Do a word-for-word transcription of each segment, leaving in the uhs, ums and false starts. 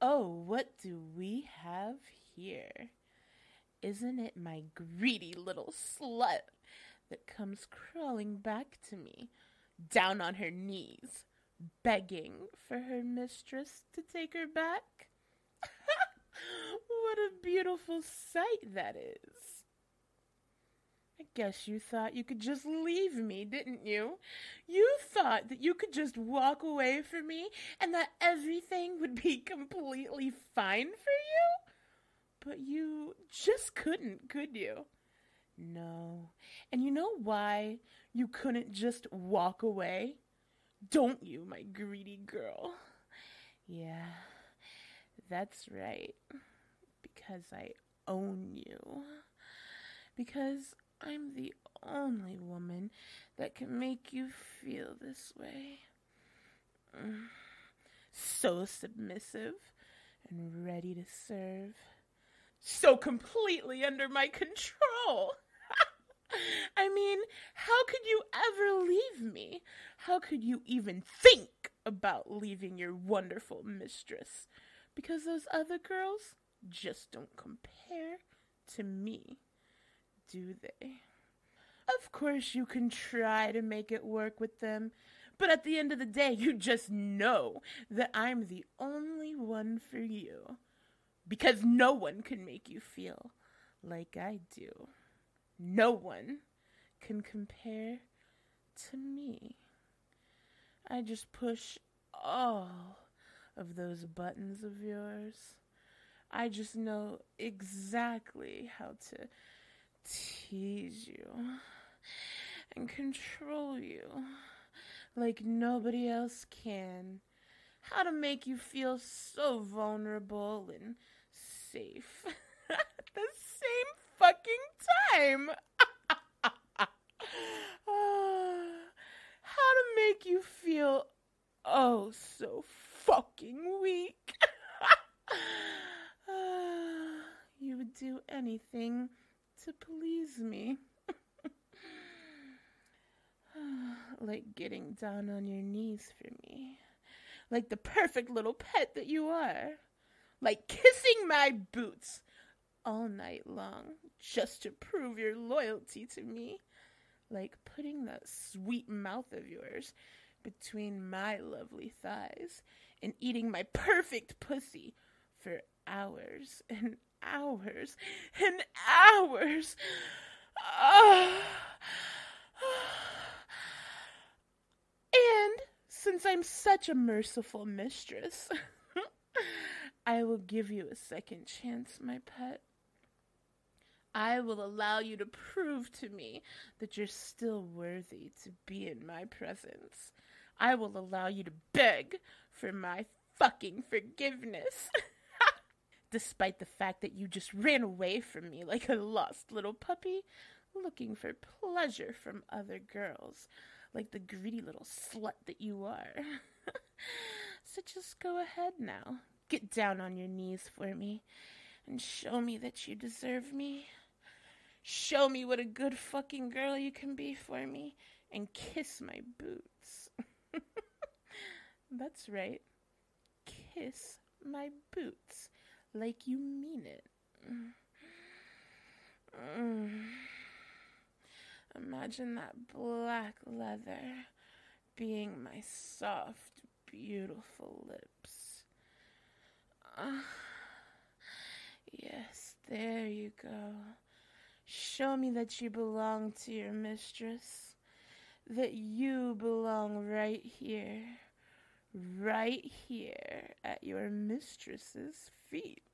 Oh, what do we have here? Isn't it my greedy little slut that comes crawling back to me, down on her knees, begging for her mistress to take her back? What a beautiful sight that is. I guess you thought you could just leave me, didn't you? You thought that you could just walk away from me and that everything would be completely fine for you? But you just couldn't, could you? No. And you know why you couldn't just walk away? Don't you, my greedy girl? Yeah, that's right. Because I own you. Because I'm the only woman that can make you feel this way. Mm. So submissive and ready to serve. So completely under my control. I mean, how could you ever leave me? How could you even think about leaving your wonderful mistress? Because those other girls just don't compare to me, do they? Of course you can try to make it work with them, but at the end of the day, you just know that I'm the only one for you. Because no one can make you feel like I do. No one can compare to me. I just push all of those buttons of yours. I just know exactly how to tease you and control you like nobody else can. How to make you feel so vulnerable and safe at the same fucking time. How to make you feel oh so fucking weak. You would do anything to please me. Like getting down on your knees for me. Like the perfect little pet that you are. Like kissing my boots all night long just to prove your loyalty to me. Like putting that sweet mouth of yours between my lovely thighs and eating my perfect pussy for hours and hours and hours. Oh. And since I'm such a merciful mistress, I will give you a second chance, my pet. I will allow you to prove to me that you're still worthy to be in my presence. I will allow you to beg for my fucking forgiveness. Despite the fact that you just ran away from me like a lost little puppy, looking for pleasure from other girls, like the greedy little slut that you are. So just go ahead now. Get down on your knees for me and show me that you deserve me. Show me what a good fucking girl you can be for me and kiss my boots. That's right. Kiss my boots like you mean it. Mm. Imagine that black leather being my soft, beautiful lips. Uh, yes, there you go. Show me that you belong to your mistress, that you belong right here, right here at your mistress's feet.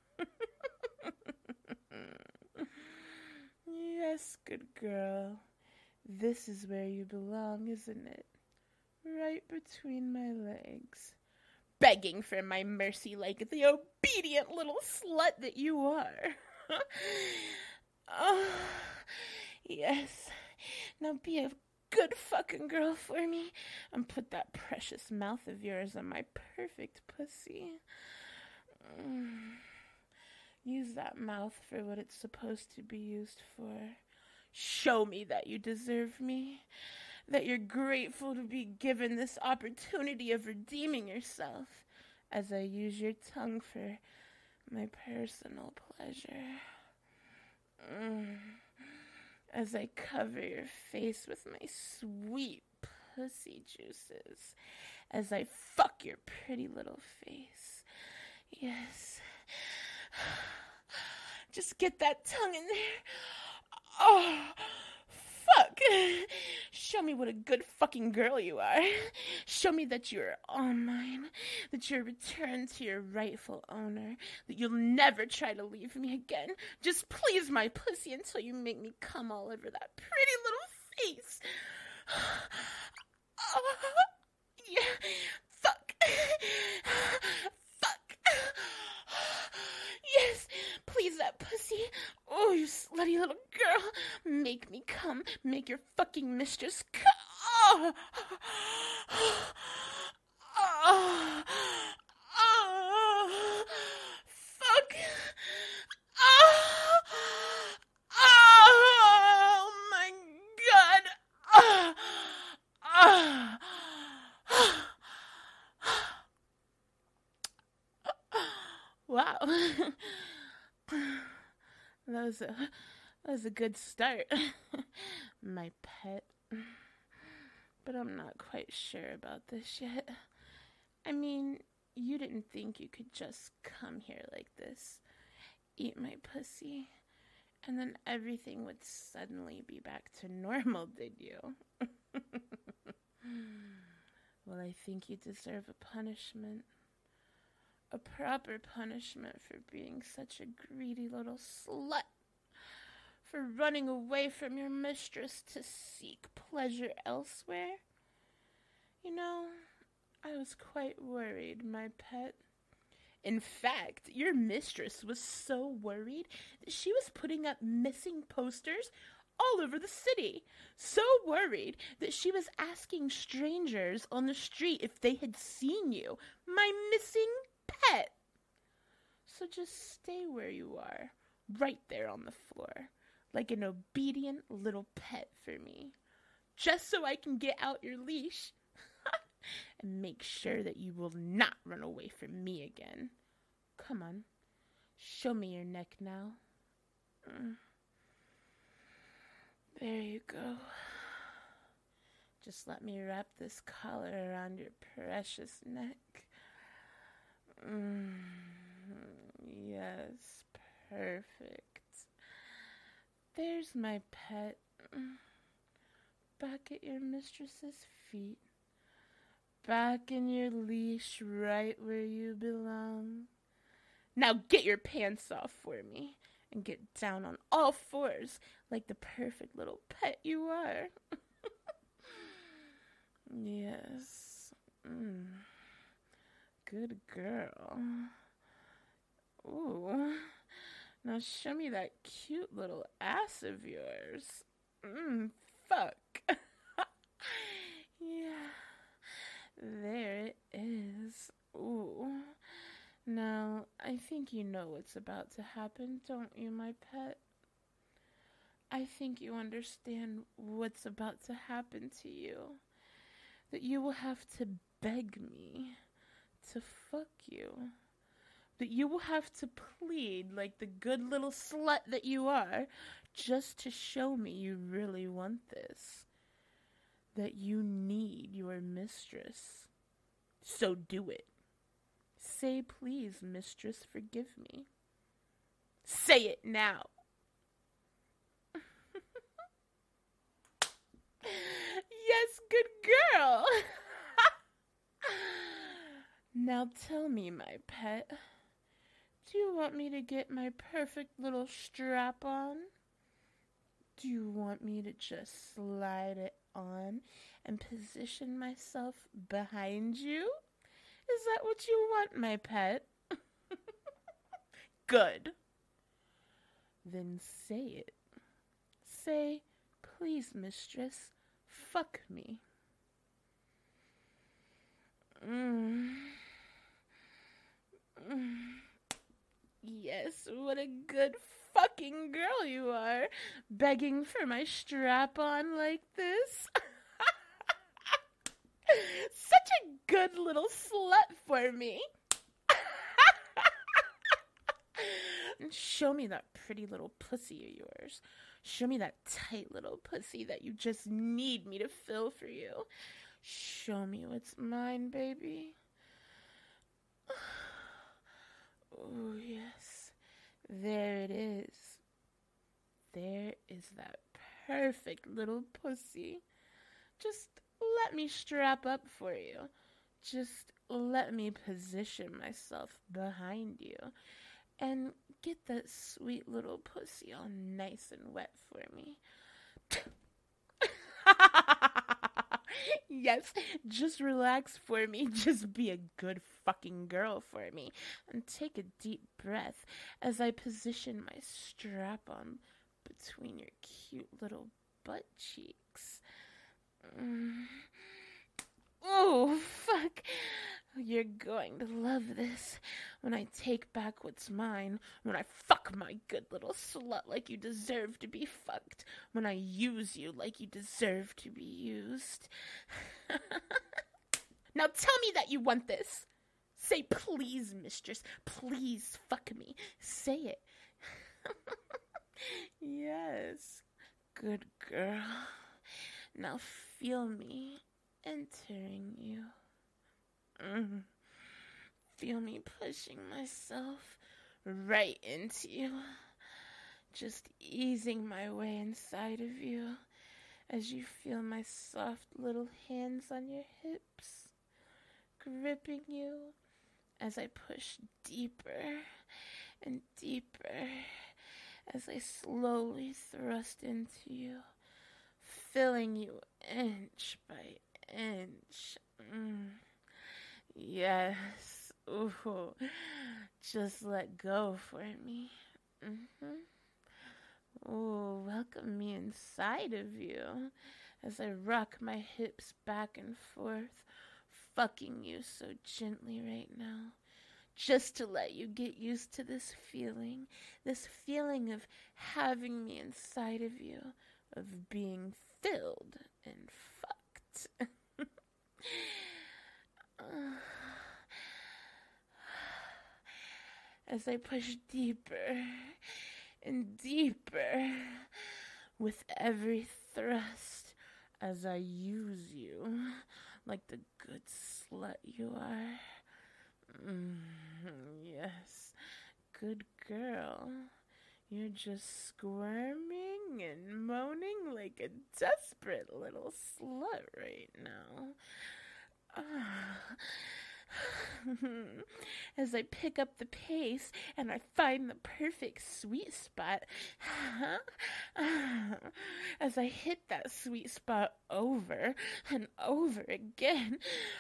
Yes, good girl. This is where you belong, isn't it? Right between my legs. Begging for my mercy like the obedient little slut that you are. Oh, yes. Now be a good fucking girl for me and put that precious mouth of yours on my perfect pussy. Mm. Use that mouth for what it's supposed to be used for. Show me that you deserve me, that you're grateful to be given this opportunity of redeeming yourself as I use your tongue for my personal pleasure. Mm. As I cover your face with my sweet pussy juices. As I fuck your pretty little face. Yes. Just get that tongue in there. Oh, fuck. Show me what a good fucking girl you are. Show me that you're all mine. That you're returned to your rightful owner. That you'll never try to leave me again. Just please my pussy until you make me come all over that pretty little face. Oh, yeah. Fuck. Fuck. Yes. Please that pussy. Oh, you slutty little girl. Make me come. Make your fucking mistress come. Oh. Oh. Oh. Fuck. Oh. Oh my God. Oh. Oh. Wow. That was a that was a good start. My pet. But I'm not quite sure about this yet. I mean, you didn't think you could just come here like this, eat my pussy, and then everything would suddenly be back to normal, did you? Well, I think you deserve a punishment. A proper punishment for being such a greedy little slut. For running away from your mistress to seek pleasure elsewhere. You know, I was quite worried, my pet. In fact, your mistress was so worried that she was putting up missing posters all over the city. So worried that she was asking strangers on the street if they had seen you, my missing pet. So just stay where you are, right there on the floor, like an obedient little pet for me, just so I can get out your leash and make sure that you will not run away from me again. Come on, show me your neck now. Mm. There you go. Just let me wrap this collar around your precious neck. Mm, yes, perfect. There's my pet. Back at your mistress's feet. Back in your leash, right where you belong. Now get your pants off for me and get down on all fours like the perfect little pet you are. Yes. Mm. Good girl. Ooh. Now show me that cute little ass of yours. Mmm, fuck. Yeah. There it is. Ooh. Now, I think you know what's about to happen, don't you, my pet? I think you understand what's about to happen to you. That you will have to beg me to fuck you. That you will have to plead like the good little slut that you are just to show me you really want this. That you need your mistress. So do it. Say, please, mistress, forgive me. Say it now. Yes, good girl. Now tell me, my pet, do you want me to get my perfect little strap on? Do you want me to just slide it on and position myself behind you? Is that what you want, my pet? Good. Then say it. Say, please, mistress, fuck me. Mm. Mm. Yes, what a good fucking girl you are, begging for my strap-on like this. Such a good little slut for me. Show me that pretty little pussy of yours. Show me that tight little pussy that you just need me to fill for you. Show me what's mine, baby. Oh, yes. There it is. There is that perfect little pussy. Just let me strap up for you. Just let me position myself behind you and get that sweet little pussy all nice and wet for me. Yes, just relax for me. Just be a good fucking girl for me. And take a deep breath as I position my strap on between your cute little butt cheeks. Mm. Oh, fuck. You're going to love this when I take back what's mine, when I fuck my good little slut like you deserve to be fucked, when I use you like you deserve to be used. Now tell me that you want this. Say please, mistress. Please fuck me. Say it. Yes. Good girl. Now feel me entering you. Mm. Feel me pushing myself right into you. Just easing my way inside of you as you feel my soft little hands on your hips, gripping you as I push deeper and deeper as I slowly thrust into you, filling you inch by inch. Mm. Yes. Ooh. Just let go for me. Mm-hmm. Ooh, welcome me inside of you as I rock my hips back and forth, fucking you so gently right now. Just to let you get used to this feeling, this feeling of having me inside of you, of being filled and fucked. As I push deeper and deeper with every thrust, as I use you like the good slut you are. Mm, yes, good girl. You're just squirming and moaning like a desperate little slut right now. As I pick up the pace and I find the perfect sweet spot, as I hit that sweet spot over and over again,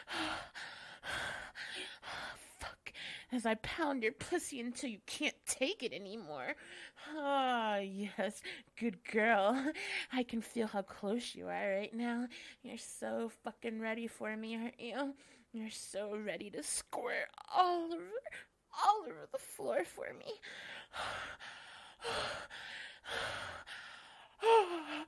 fuck, as I pound your pussy until you can't take it anymore. Ah, oh, yes, good girl. I can feel how close you are right now. You're so fucking ready for me, aren't you? You're so ready to squirt all over, all over the floor for me. Oh,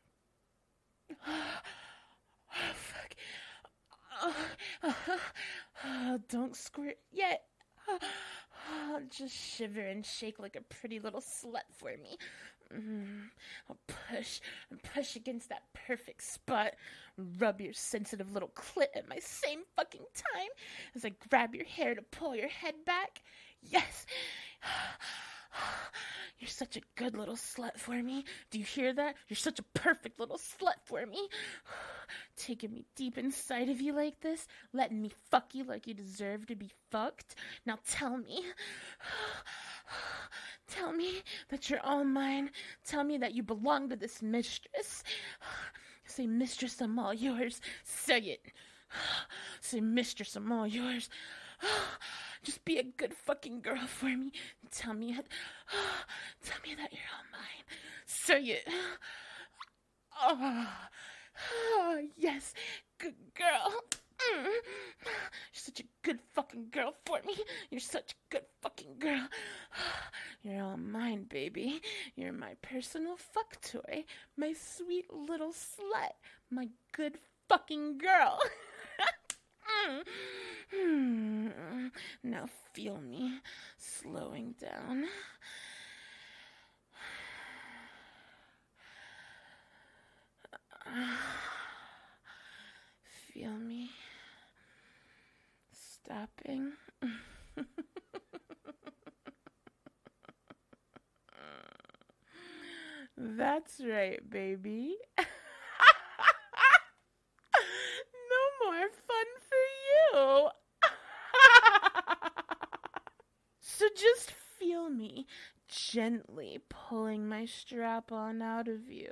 fuck. Oh, oh, don't squirt yet. Oh, just shiver and shake like a pretty little slut for me. Mm, I'll push and push against that perfect spot. Rub your sensitive little clit at my same fucking time as I grab your hair to pull your head back. Yes! You're such a good little slut for me. Do you hear that? You're such a perfect little slut for me. Taking me deep inside of you like this, letting me fuck you like you deserve to be fucked. Now tell me. Tell me that you're all mine. Tell me that you belong to this mistress. Say, mistress, I'm all yours. Say it. Say, mistress, I'm all yours. Just be a good fucking girl for me. Tell me, tell me that you're all mine. Say it. Oh, oh yes, good girl. Mm. You're such a good fucking girl for me. You're such a good fucking girl. You're all mine, baby. You're my personal fuck toy. My sweet little slut. My good fucking girl. mm. Mm. Now feel me. slowing down. Feel me stopping. That's right, baby. No more fun for you. So just feel me gently pulling my strap on out of you.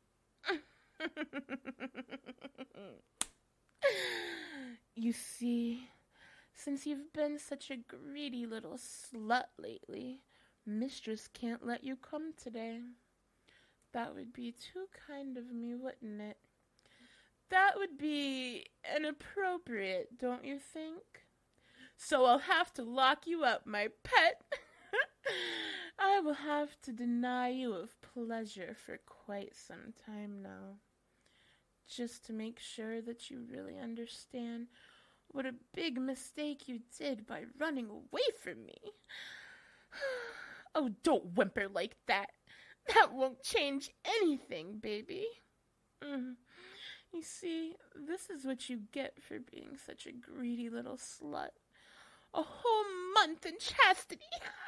You see, since you've been such a greedy little slut lately, Mistress can't let you come today. That would be too kind of me, wouldn't it? That would be inappropriate, don't you think? So I'll have to lock you up, my pet. I will have to deny you of pleasure for quite some time now, just to make sure that you really understand what a big mistake you did by running away from me. Oh, don't whimper like that. That won't change anything, baby. Mm. You see, this is what you get for being such a greedy little slut. A whole month in chastity.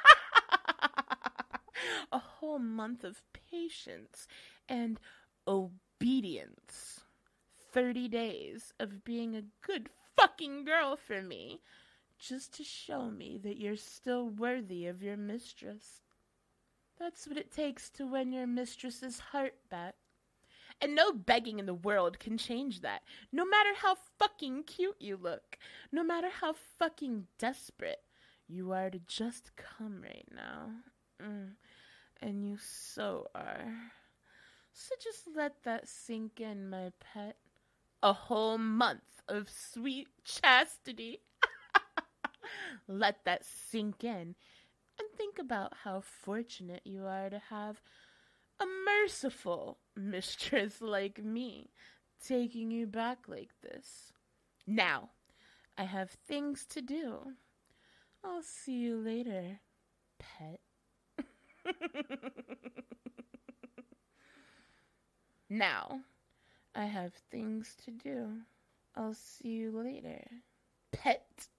A whole month of patience and obedience. Thirty days of being a good fucking girl for me, just to show me that you're still worthy of your mistress. That's what it takes to win your mistress's heart back. And no begging in the world can change that. No matter how fucking cute you look. No matter how fucking desperate you are to just come right now. Mm. And you so are. So just let that sink in, my pet. A whole month of sweet chastity. Let that sink in. And think about how fortunate you are to have a merciful mistress like me taking you back like this. Now, I have things to do. I'll see you later, pet. Now, I have things to do. I'll see you later, pet.